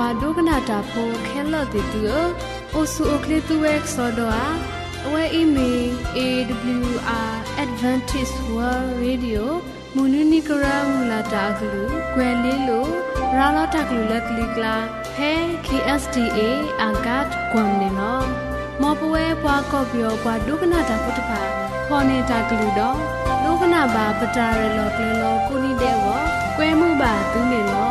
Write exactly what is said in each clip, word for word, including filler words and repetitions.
ပွားဒုကနာတာဖိုခဲလော့တီတူအိုဆူအိုကလီတူဝဲဆော်ဒွာအဝဲအီမီ A W R Advantage World Radio မူနူနီကရာမူလာတာဂလူကွယ်လေးလိုရာလာတာဂလူလက်ကလီကလာဟဲ K S D A အဂတ်ကွမ်နေနော်မော်ပွဲပွားကော့ပြောပွားဒုကနာတာဖုတဖာဖော်နေတာဂလူတော့ဒုကနာဘာပတာရလောကလလောကိုနီတဲ့ဝကွဲမှုပါသူနေလော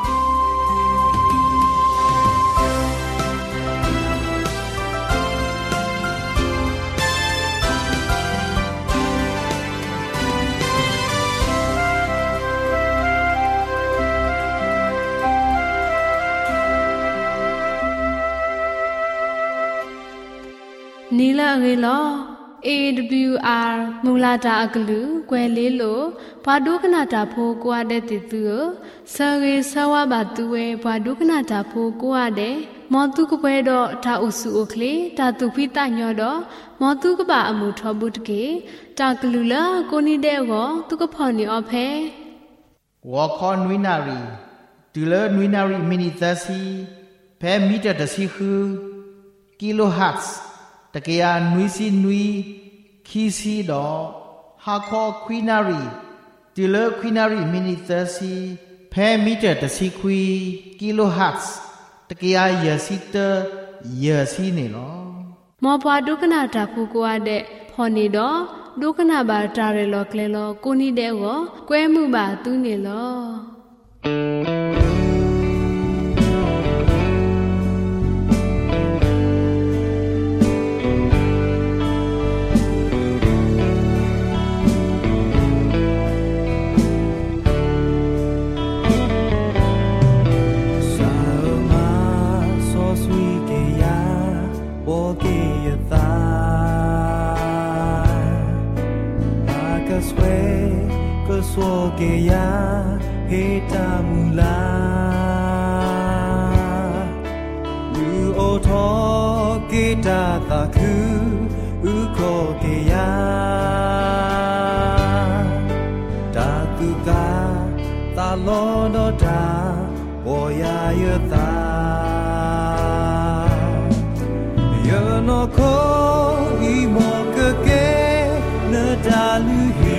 နီလာငေလော A W R မူလာတာအကလူကွယ်လေးလိုဘာဒုကနာတာဖိုးကွာတဲ့တီသူဆာရေဆဝဘာတူဝဲဘာဒုကနာတာဖိုးကွာတဲ့မောတုကပွဲတော့တာအုစုအိုကလေတာသူဖိတညောတော့မောတုကပါအမှုထောဘူးတကေတာကလူလာကိုနီတဲ့ကောသူကဖော်နေအဖဲဝါခွန်ဝိနာရီဒူလနွိနာရီမီနီသစီဖဲမီတာတစီခူကီလိုဟတ်စ်တကယ်အနွီစီနွီခီစီတော့ဟာခေါ်ခွီနာရီဒီလခွီနာရီမီနီသစီဖဲမီတာတစီခွီကီလိုဟတ်စ်တကယ်ရစီတရစီနေလောမောပွားဒုက္ခနာတာဖူကွာတဲ့ဖော်နေတော့ဒုက္ခနာပါတာရလောကလေလောကိုနီတဲ့ကိုကွဲမှုပါသူးနေလောဆိုကေယာဟေတာမူလာလူအိုထောကေတာတာခုဥခောကေယာတာတုကတာလောနောတာဘောယာယတာယောနောခောဤမောကကေနတာလူဟီ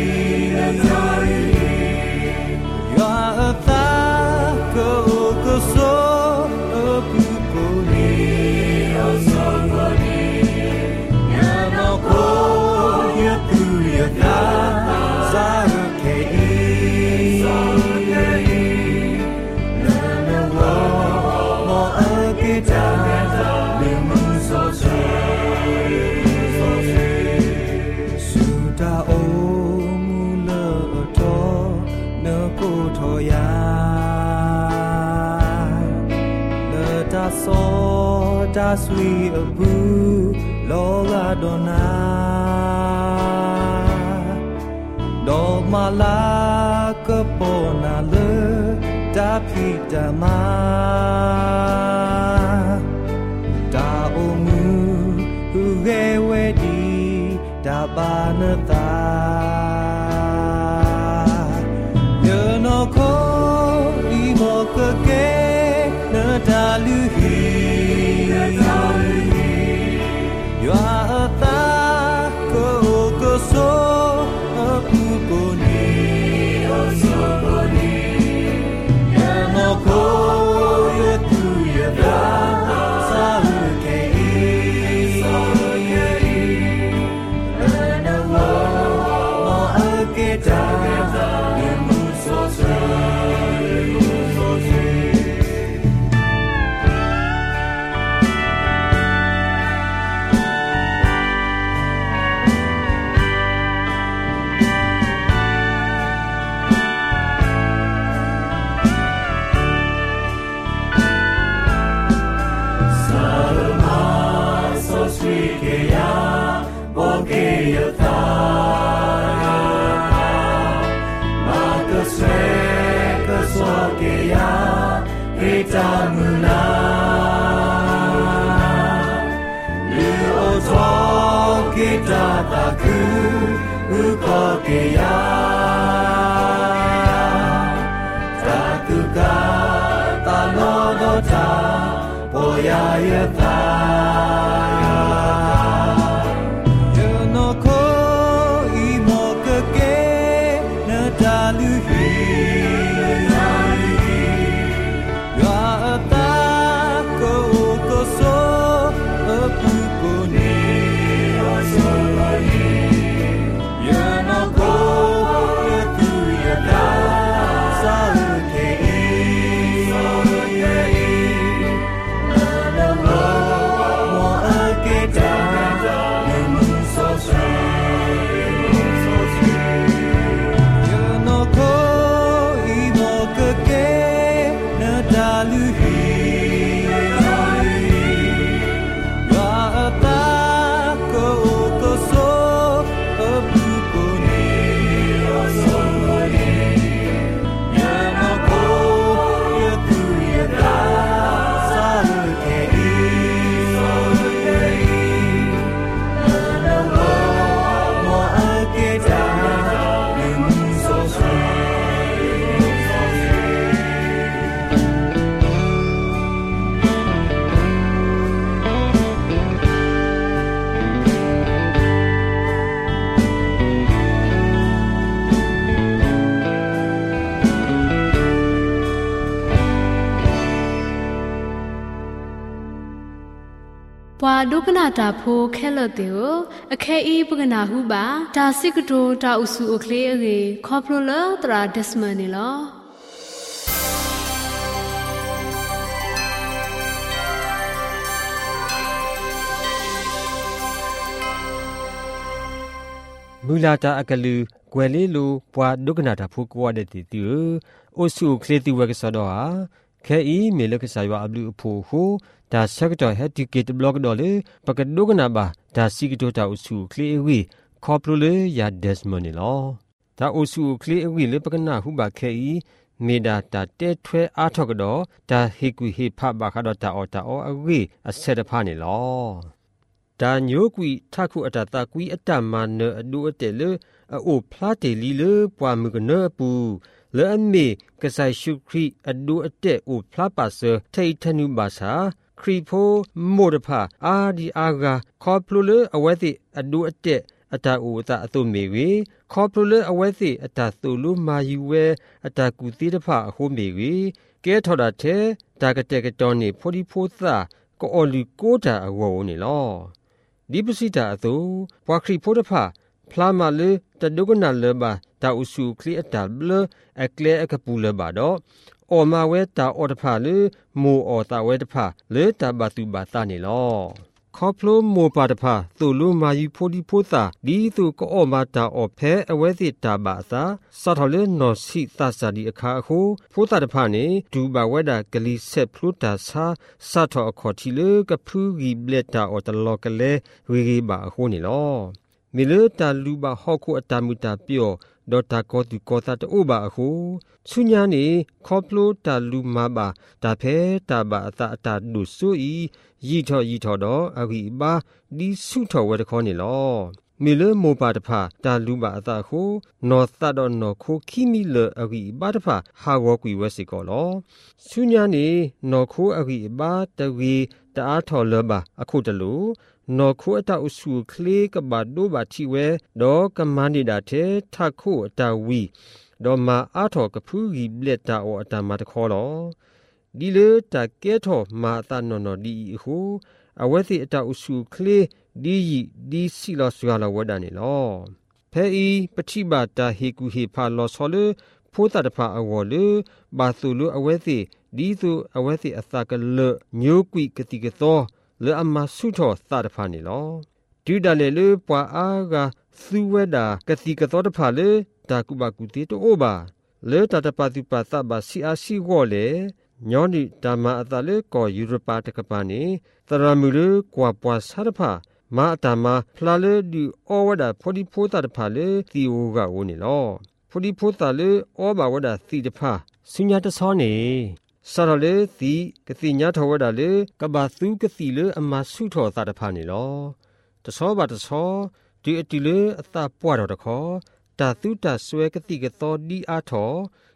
ta sui abu loga dona do mala kapona le ta pita ma ta omu uge wedi ta banata yo no ko i mo ke na ta lu hi you are the go go so apu ko ni so ko ni no ko ye tu ye da sa ke so ye na wo mo ake ta ye mu so so so so Tamuna lu ozo kita taku uko keya takuka tanodo ပွာဒုကနာတာဖိုးခဲလတဲ့ကိုအခဲဤပကနာဟုပါဒါစစ်ကတိုတာဥစုအခလေးအေခေါပလိုလာတရာဒက်စမနီလောမူလာတာအကလူကွယ်လေးလိုပွာဒုကနာတာဖိုးကွာတဲ့တီတီဥစုခလေးတီဝဲကစတော့ဟာခဲဤမေလကဆာရွာအဘလူအဖိုးဟုဒါဆက်ကတော်ဟက်ဒီကေတဘလော့ဒေါ်လေပကဒုကနာဘာဒါစီကတိုတာဥစုခလေးဝီခေါပလိုလေယာဒက်စမနီလောဒါဥစုခလေးဝီလေပကနာဟုဘာခဲဤမေဒါတာတဲထွဲအားထောက်ကတော့ဒါဟေကူဟေဖဘာခတော့တာအော်တာအော်အဝေအဆက်တဖာနေလောဒါညိုကွီထခုအတတာကွီအတမနအဒူအတဲလေအိုဖလာတေလီလေပွာမကနပူလေအမေကဆိုင်ရှုခရီအဒူအတဲအိုဖလာပါဆာထိထနုဘာသာခရီဖိုမိုဒဖာအာဒီအာဂါခေါပလူလေအဝဲတိအဒူအတဲအတာအိုတာအတုမေဝေခေါပလူလေအဝဲတိအတာသူလူမာယူဝဲအတာကူတိတဖာအဟိုမေဝေကဲထော်တာတဲ့ဒါကတဲ့ကတော်နေဖိုဒီဖိုသာကိုအော်လီကိုတာအဝေါနေလောဒီပစိတာအသူဘွာခရီဖိုဒဖာဖလာမလေတဒုကနာလေဘာတာဥစုခလီအတာဘလအကလေအကပူလေဘာတော့အော်မာဝဲတာအော်တဖာလေမိုအော်တာဝဲတဖာလေတာဘတူဘာတာနေလောခေါပလိုမိုပါတဖာသူလူမာယူဖိုဒီဖိုသာဒီသူကောအော်မာတာအော်ဖဲအဝဲစီတာဘာသာစထော်လေနော်စီသစာဒီအခါအခုဖိုတာတဖာနေဒူဘာဝဲတာဂလီဆက်ဖလူတာစာစထော်အခေါ်တီလေကဖူးဂီဘလက်တာအော်တလောကလေဝေကြီးဘာအခုနေလောမီလတာလူဘာဟောက်ခုအတမူတာပြောဒေါ်တာကောတူကောတာတိုဘာအခုဆုညာနေခေါပလိုတာလူမာဘာဒါဖဲတာဘာအတာအတာဒုဆူဤရီထော်ရီထော်တော့အဂီဘာဒီဆုထော်ဝဲတခေါနေလောမီလမောပါတဖာတာလူဘာအတာခုနော်သတ်တော့နော်ခိုခီမီလအဂီဘာတဖာဟာဝကွီဝဲစီကောလောဆုညာနေနော်ခိုအဂီဘာတဝီတာအားထော်လဘာအခုတလူနော်ခိုအတာအဆူခလေကဘာဒိုဘာတီဝဲတော့ကမန်ဒီဒါတဲ့ထခုအတာဝီတော့မာအားထော်ကဖူးကြီးဘလက်တာအော်အတာမတခေါ်လောဒီလေတကဲထော်မာတာနော်နော်ဒီဟုအဝဲစီအတာအဆူခလေဒီဒီစီလောဆွာလောဝဒနေလောဖဲဤပတိဘာတာဟေကူဟေဖာလောဆောလေဖိုးတာတဖာအဝေါ်လေဘာသူလူအဝဲစီဒီသူအဝဲစီအသကလညိုကွီကတိကသောလေအမဆုထောသတဖာနေလောဒူဒလေလေပွာအားကသူဝဲတာကတိကသောတဖာလေတာကုဘကုတိတိုဘာလေတတပတိပသဘာစီအာစီဝေါ်လေညောနိဓမ္မအတလေကောယူရပါတကပနေတရမူလေကွာပွာဆရဖာမာတမဖလာလေဒီအောဝဒါဖိုဒီဖိုတာတဖာလေသီဝကဝနေလောဖိုဒီဖိုတာလေအောဘာဝဒါသီတဖာဆုညာတဆောနေဆရလေသီကတိညာထဝဒါလေကဘာသူကတိလေအမဆုထောတာတဖာနေလောတဆောဘာတဆောဒီအတီလေအသပွားတော်တခောတာသူတာဆွဲကတိကသောဒီအားထော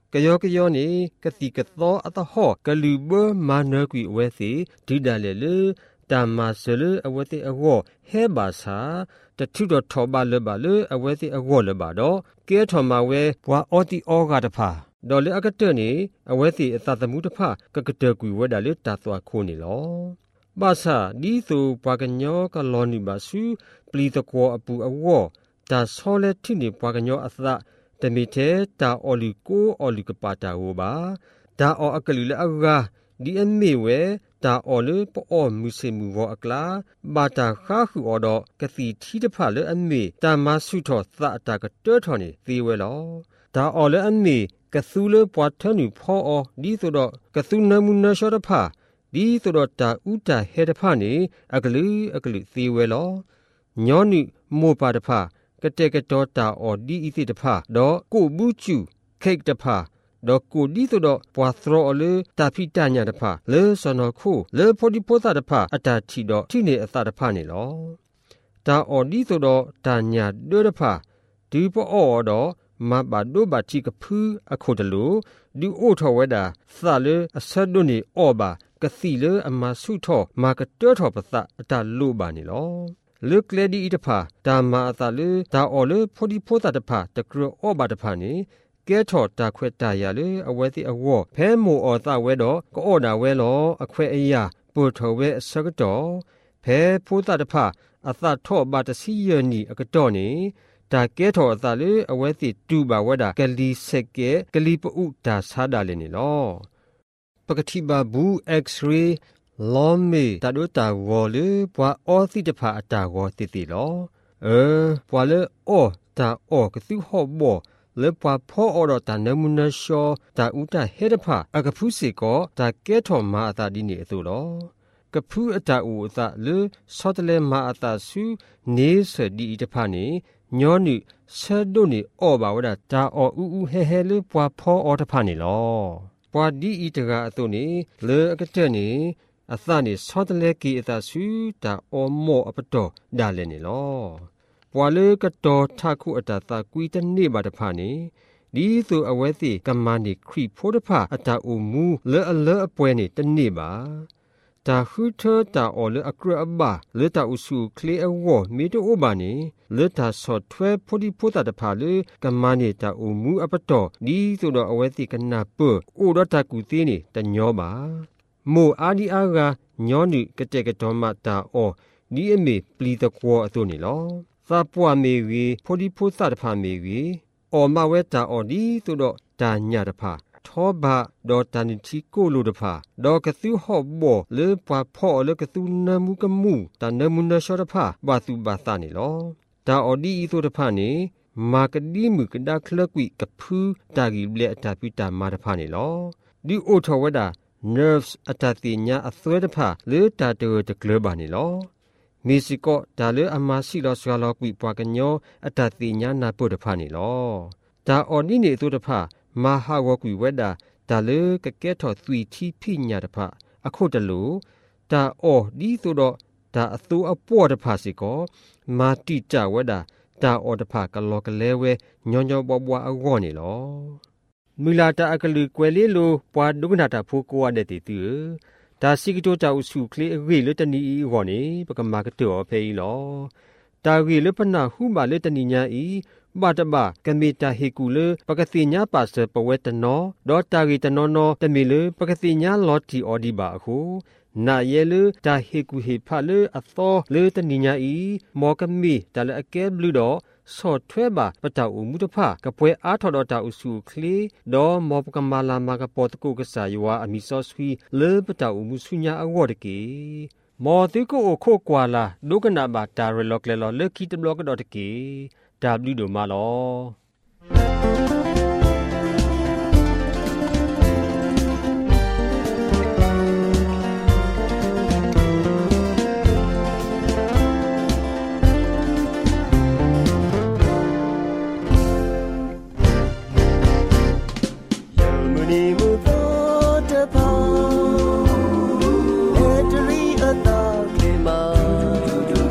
กะยอกะยอนี่กะติกะตออะตะฮอกะลูเบมาเนกุยอเวสิดิดาเลเลตามาเซเลอเวติอวอเฮบาซาตะทุดอทอบาเลบาเลอเวติอวอเลบาดอเกทอมาเวบวาออติออกาตะพาดอเลอะกะเตนี่อเวติอะตะตะมุตะพากะกะเตกุยเวดาเลตาตวาโคนี่ลอบาซาดีตูปากะญอกะลอนิบาสุปลีตะกัวอปูอวอตาซอเลทินี่ปากะญออะตะตะมิเทตาออลิโกออลิกปาตาโอบาตาอออะกะลุละอะกาดีเอเมเวตาออเลปออมุเซมูวออะกลาบาตาคาခုออดอกะติทีตะพะเลอเมตามาสุทอตะตากะเตอทอนี่ตีเวลอตาออเลอเมกะซูเลปวาทนุพออดีโซดอกะซูนมุนชอตะพะดีโซดอตาอุตาเฮตะพะนี่อะกะลุอะกะลุตีเวลอญอนิโมปาตะพะกะเตกะตอตาออดีอิติตะพะดอกุบูจูเคกตะพะดอกกูดีตัวดอกปวาทรอเลตาพิตาญาตะพะเลสนอคูเลพอดิโพตาตะพะอัตาทีดอกที่เนอตาตะพะนี่ลอตาออดีตัวดอกตาญาเดตะพะดีปออดอมาบาโดบาจิกะพูอะโคตะโลดิโอทอเวดาซาเลอะซะโดนี่ออบากะစီเลอะมาสุทอมากะเตอทอปะตะอัตาโลบานี่ลอเลกเลดีอิตะพะตามาอะตาเลตาออเลพอดิโพตาตะพะตะกรออบาตะพะนี่แกทอตาခွဲตายาเลอเวติอวอแพ้โมอตาเวดอกออดาเวลออခွဲအယပုထောเวสกตอแพ้พูตาตะพะอะตาทอบาตစီယနီအကတော်နေตาแกทอตาเลอเวติတူบาเวดากะลีเซเกกะลีปุตาซาดาเลนี่ลอปกติบาบู X-ray ลอมเมตาโดตาวอเลปวาออติตะพะอตาวอติติลอเออปวาเลออตาออกะซุฮอบอเลปวาพ่ออดตานมุนชอตาอุตาเฮดพะอะกะพุสิกอตาแกทอมาตาดิเนอตุลอกะพุอะตาอูตาเลซอตเลมาอะตาสุเนสดีอิตพะเนญอนิซะโดนี่ออบาวดาตาออูอูเฮเฮเลปวาพ่ออตพะเนลอปวาดีอิตกะอตุเนเลอะกะเตเนอะตาเนซอตเลกีอะตาสุตาออมออะปะตอดาเลเนลอปวาเลกะตอทาคุอะตาตากุยตะเนบาตะพานีดีสุอเวติกัมมานิครีโพดพะอะตาอูมูเลอะเลอะอป่วยนี่ตะเนบาตาฮึเธอตาออเลอะกระอบาเลตาอุสุเคลอวอเมโตโอบานีเลตาสอดทเวโพดิโพตาตะพาเลกัมมานิตาอูมูอะปะตอดีสุดอเวติกะนาเปโอดตากุตีนี่ตะญอบาโมอาดีอากาญอนิกะเตกะตอมาตาออดีเอเมปลีตะกัวอะตุนี่ลอซาปัวเมวีพอดีพุทธะพาเมวีออมาเวตาออดีตุดอตาญาตะพาท้อบะดอตานิทิโกโลตะพาดอกะซุฮอบอเลปะพ่อเลกะซุนมุกะมูตานมุนชอตะพาบาสุบาสานี่ลอตาออดีอีตุตะพานี่มากะดีมุกะดาคลกุยกะพูตากิเลอะตาปิตามาตะพานี่ลอดิโอทวดา nerves อะตาติญาอะสวตะพาเลตาเตอตะกลบานี่ลอเมซิโกดาเลอามาซิลอสกาลอกุยปวากะญออะตาติญานาปุตะพานี่ลอตาออนิเนตุตะพามหาวกุยเวดาตาเลกะแกทอตุยทีพิญญาตะพะอะโคตะโลตาออดีตุดอตาอตูอปอตะพาสิโกมาติจาเวดาตาออตะพากะลอกะเลเวญอญอบอบวาอวอนี่ลอมิลาตาอะกะลือกวเลโลปวาดุกนาตาโฟกัวเดติตือตาสิกิโตจาอุสุเคลเวเลตนีอีวอนี่ปะกะมากะตอเพอีลอตาเวเลปนาหุบาเลตนีญาอีบาตบากะเมตาเฮกุเลปะกะสิญาปัสปะเวตนอดอตาเกตนอนอตะเมเลปะกะสิญาลอติออดิบาโคนาเยเลตาเฮกุเฮพาเลอะตอเลตนีญาอีมอกะเมตาเลอะแกบลูดอสอดแทบาปะตาอุมุตภากะป่วยอาทอดอตาอุสุเคลดอมอปกะมาลามากะปอตะกุกะสายวาอมิซอสวีเลปะตาอุมุสุญญาอวอดเกมอติโกโอโคกวาลาดุกนาบาตาเรลอกเลลอเลคิตบลอกดอตเกดาบลิโดมาลอ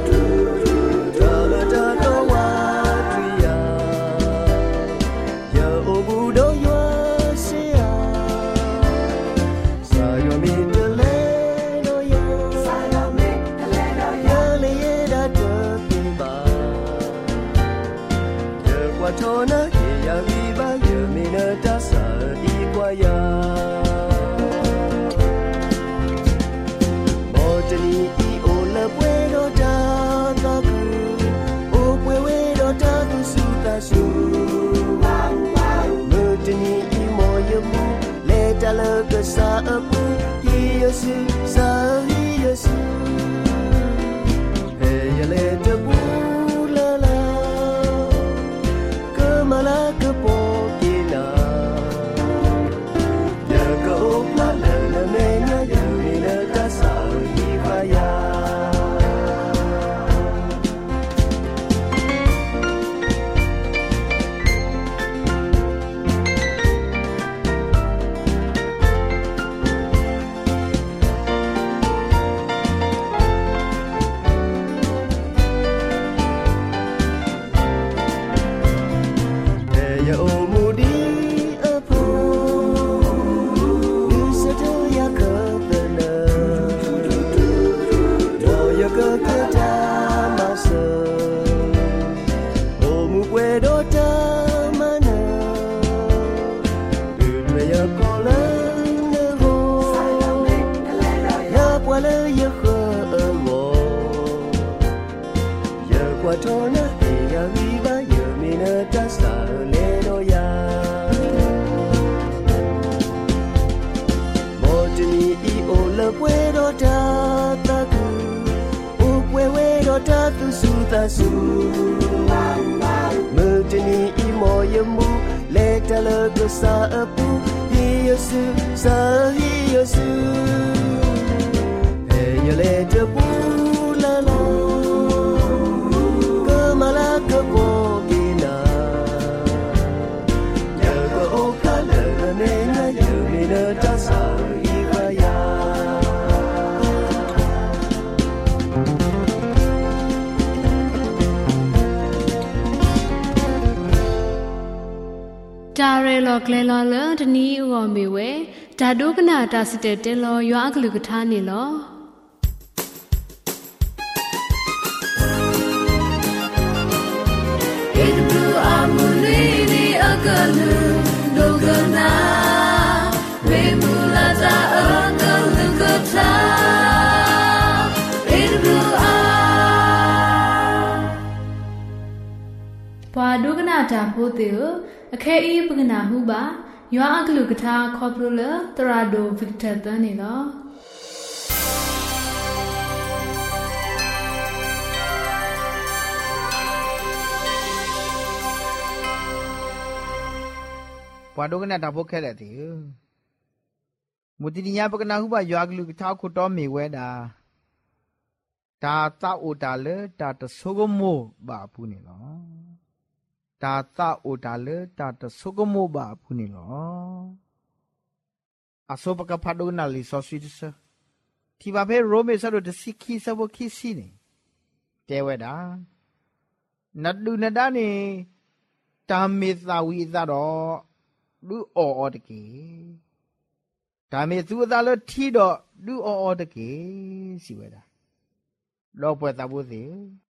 Yo tona ya viva ya mina ta sa di kwa ya mo tani i o la pwe do ta ta ku o pwe we do ta tu su ta su mo tani i mo ya mu le ta la ka sa pu ye su sa ye su he ya le ta pu la la ka ma la ka po ki la ya ka o la la la me nya ya ni la ta sa yi ba ya su mơ trên đi mò yếm mu lệ ta lơ cơ sa pu hi su sa hi su he ya lệ ta pu la la cơ ma la cơ po ki na ya ko o ka la ne na ya ni na ta sa hi ba ya တာရဲလောကလဲလောလတနီဥော်မေဝဲဓာဒုကနာတာစတဲ့တဲလောရွာကလူကထားနေလောဧဒဘူအမူလီဒီအကလူဒုကနာမေမူလာတာအကလူကထားဧဒဘူအာဘာဒုကနာတာဖို့တေအခဲအေးပကနာဟုပါရွာအကလူကထားခေါပလိုလတရာဒိုဗစ်တာတန်နေလောဘွာဒုကနာတာဖို့ခဲတဲ့တီမူတီညာပကနာဟုပါရွာကလူကထားခုတော်မေဝဲတာတာတာအိုတာလေတာတဆုကမောဘာပူနေလောတာတာအိုတာလေတာတဆုကမောဘာပူနေလောအစောပကဖတ်ဒုနာလီဆောဆွီတစတီဘာဖေရိုမေဆာဒိုတစီခီဆဘခီစီနေတဲဝဲတာနတ်ဒုနဒနေတာမေသာဝီသာတော့လူအော်အော်တကေဒါမေသူအသာလို့ထီတော့လူအော်အော်တကေစီဝဲတာလောပွဲတာဘူးစီ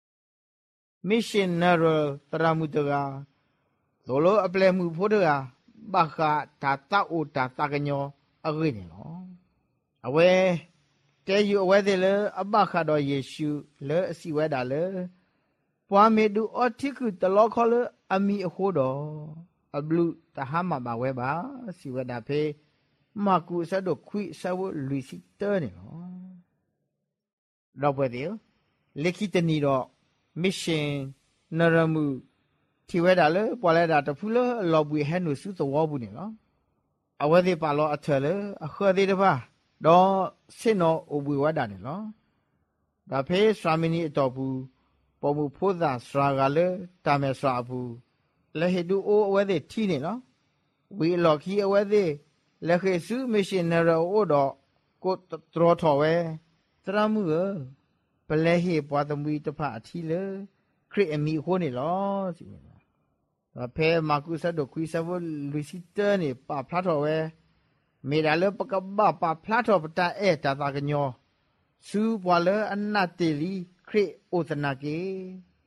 Mission Neural တရမှုတကသောလိုအပလဲမှုဖို့တကဘာခတာတာအိုတာတာကညောအဂိနေလောအဝဲတဲယူအဝဲတယ်လေအဘခတော်ယေရှုလေအစီဝဲတာလေပွားမေဒူအော်တိကုတလောခေါ်လေအမီအခိုးတော်အဘလူတဟမဘာဝဲပါစီဝဲတာဖေမကူဆတ်တို့ခွိဆဝလူစီတဲနေလောတော့ပဲတယ်လက်ခိတနီတော့ mission နရမှုထိဝဲတာလေပွာလဲတာတဖူလို့လော်ပွေဟဲနုစုသဝဘူးနေလောအဝဲသေးပါလောအထဲလေအခွဲသေးတပါတော့စစ်နော်အဘွေဝတာနေလောဒါဖေးဆွာမီနီအတော်ဘူးပေါ်မှုဖိုးသာဆွာကလေတာမဲဆွာဘူးလေဟေတူအိုအဝဲသေးထီနေလောဝီလော်ခီအဝဲသေးလက်ခေစု mission နရအိုတော့ကိုတရောထော်ဝဲတရမှုကပလဲဟေပွားသမီးတဖအထီလေခရစ်အမီခိုးနေလောစီဘာဖေးမာကုဆတ်တို့ခွီဆဘလူစီတဲနေပါဖလာတော်ဝဲမေဒါလပကဘပါဖလာတော်ပတာအဲတာတာကညောစူပွာလအနတ်တေလီခရစ်အိုသနာကေတ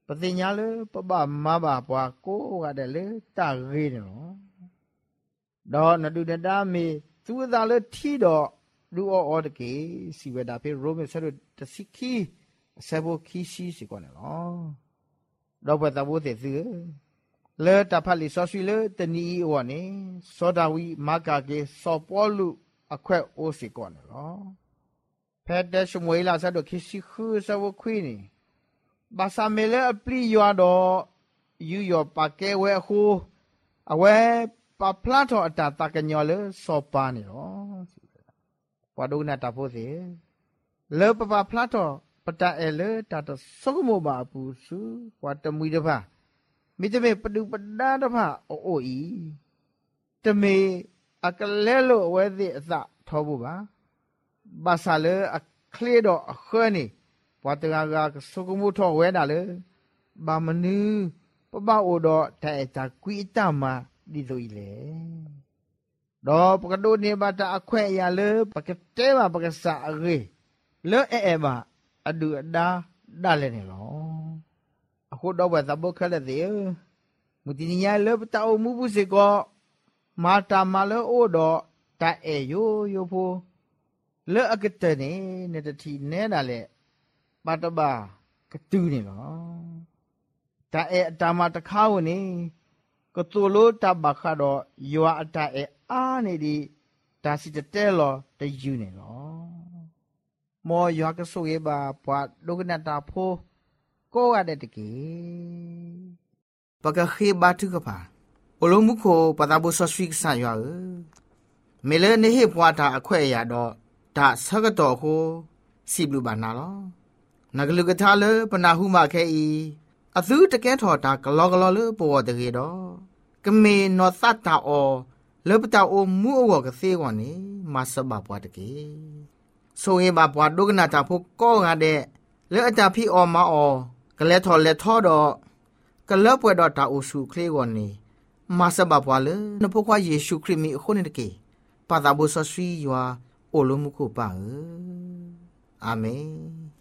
ปฏิญญาเลยปะบะมาบะปวาโกกะเดเลยตาเรเนาะดอนะดูดามีသူသာလေထီတော့လူအော်တကေစီဝဒါဖေရိုမဆရတစီခီဆဘခီစီစီကောနော်တော့ဘတ်တဘိုတဲ့သူလေတဖလီဆောဆွီလေတနီဝနေစောဒဝီမာကာကေစောပေါ်လူအခွက်အိုစီကောနော်ဖက်တဲ့ရှမွေလာဆတ်တော့ခီစီခူဆဘခွီနီဘာသာမေလေအပလီယောတော့ယူယောပါကေဝဲဟူအဝဲปาพลาทอตาตากะญอเลสอปานี่เนาะปวาดูนะตาโพสิเลปปาพลาทอปตาเอเลตาตสกุโมบาปูสุปวาตมุยตะพะมิตะเมปดุปดาตะพะโอโออีตะเมอะกะเลโลเวสิอะสะทอบุบาบาซาเลอะเคลดออะเขวนี่ปวาตะกะสกุโมทอเวดาเลบามนือปะบาโอดอไทอตากวีตามาဒီလိုကြီးလေတော့ပကဒိုနေပါတာအခွဲ့ရလေပကတဲပါပကစာအေးလဲအဲအဲပါအဒူအဒါဒါလည်းနေလောအခုတော့ပဲသဘောခက်တဲ့သေးမူတင်ညာလေပတောက်မှုဘူးစေကောမာတာမလဲအိုတော့တအဲယိုယိုဖိုလဲအကတဲ့နေနေတတိနေတာလေပါတပါကတူးနေလောတအဲအတာမတခါဝင်နေก็ตัวโลตับบักขะดอยัวอะตาเออานี่ดิตาสิตะเตลอตะยูนี่ลอมอยัวกะสุเอบาปวาดุกนะตาโพโกอะเดตะเกปะกะเขบาทึกะพาโอโลมุโคปะตาบุซอสฟิกซะยัวเมเลเนเฮปวาตาอะแขวะยาดอตาสะกะตอโคสิบลูบานาลอนากะลุกะทาเลปนาหุมาแคอีအသူတကဲထော်တာကလောကလောလပေါ်တကေတော့ကမေနောသတာအောလပတာအိုမူအောကသေးကွန်နေမဆဘပွားတကေဆိုရင်ဘာပွားဒုကနာတာဖို့ကောငါတဲ့လဲအတာဖီအောမအောကလဲထော်လဲထော်တော့ကလပွေတော့တာအိုစုခလေးကွန်နေမဆဘပွားလေနဖို့ခွာယေရှုခရစ်မီခုန်တကေပါတာဘုဆဆွီယွာအိုလိုမှုကိုပါအာမင်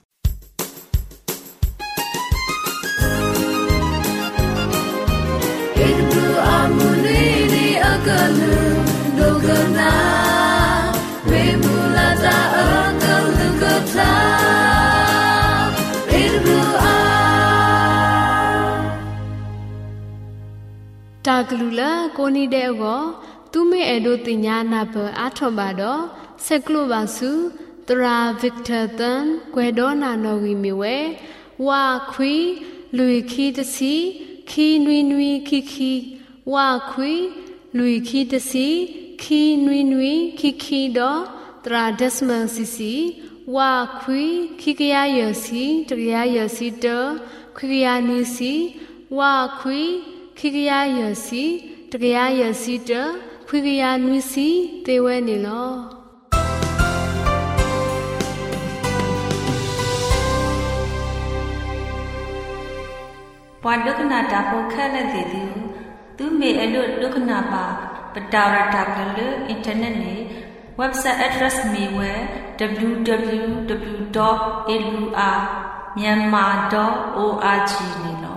Amuni di akalu dogana remulata akalu kota irbu a taglula koni de go tume edo tinya na ba athom ba do seklo ba su tra victor tan kwedo na no wi mi we wa khwi lui khi de si khi nui nui khi khi wa khwi lui khi de si khi nui nui khi khi do tra desma si si wa khwi khi kya ye si tra ye si de khwi kya ni si wa khwi khi kya ye si tra ye si de khwi kya nui si te we ni lo ปวาดุกนาตาโพแค่ละติติသူမေအလုဒုက္ခနာပါပတာရတာကလအင်တာနက်နဲ့ website address မေဝဲ double-u double-u double-u dot a l u r myanmar dot org နေလော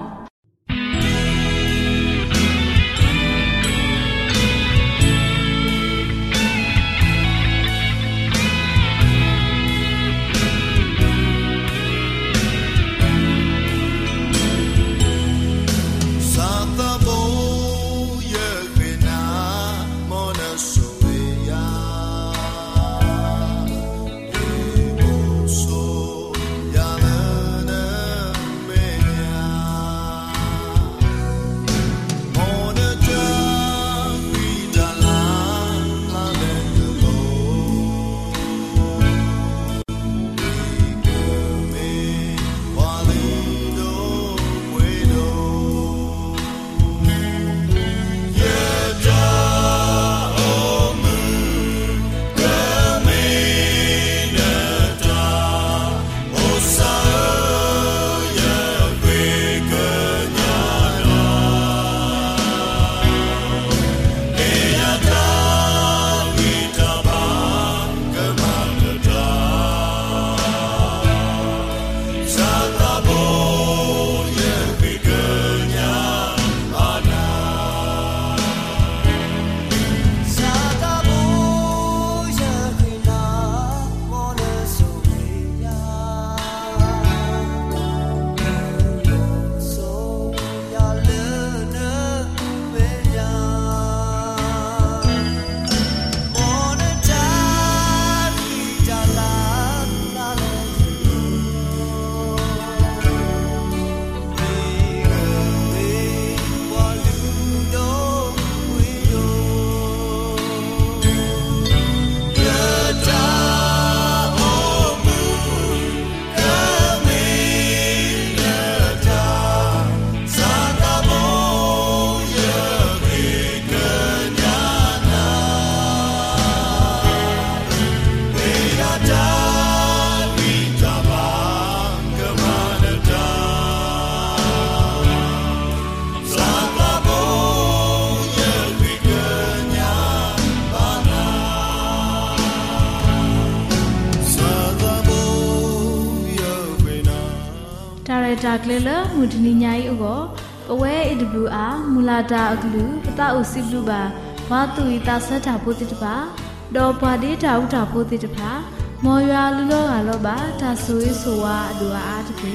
တာကလေးလမူဒနီညာဤအောပဝဲ A W R မူလာတာအကလူပတာဥစီဘလူပါဘာတူဤတာဆက်တာဖို့တိတပါဒေါ်ပါဒေတာဥတာဖို့တိတပါမော်ရွာလူလောကလောပါဒါဆိုရေးဆိုဝါအတူအားတကေ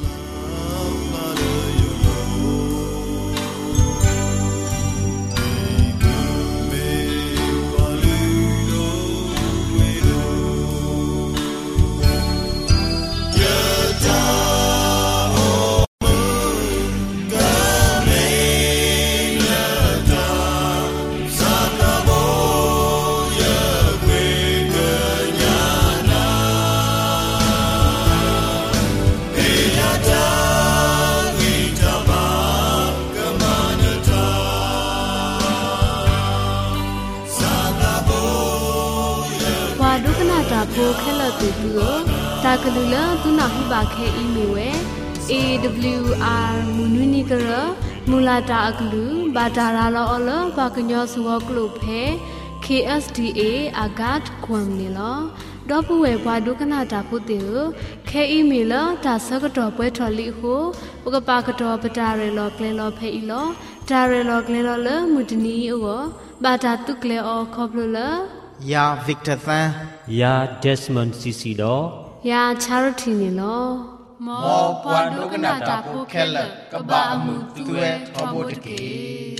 ကိုခဲလတူတူတာကလူလာသူနာခုပါခဲအီးမေဝဲ A W R မူနွီနီကရမူလာတာအကလူဘာတာရာလောအလဘာကညောစဝကလုဖဲ K S D A အဂတ်ကွမ်နီလောဒေါ်ပူဝဲဘွာဒုကနာတာဖုတေခဲအီးမေလာတာဆကတော်ပွဲထော်လီဟုပကပါကတော်ပတာရလောကလဲလောဖဲအီလောတာရလောကလဲလောလမူဒနီအောဘာတာတုကလဲအောခေါပလလยาวิกเตอร์ซันยาเดสมอนด์ซีซีดอยาชาริทีนีลอมอปวาดุกนาตาโพแคลกะบะอมุตุเอทอโบตะเก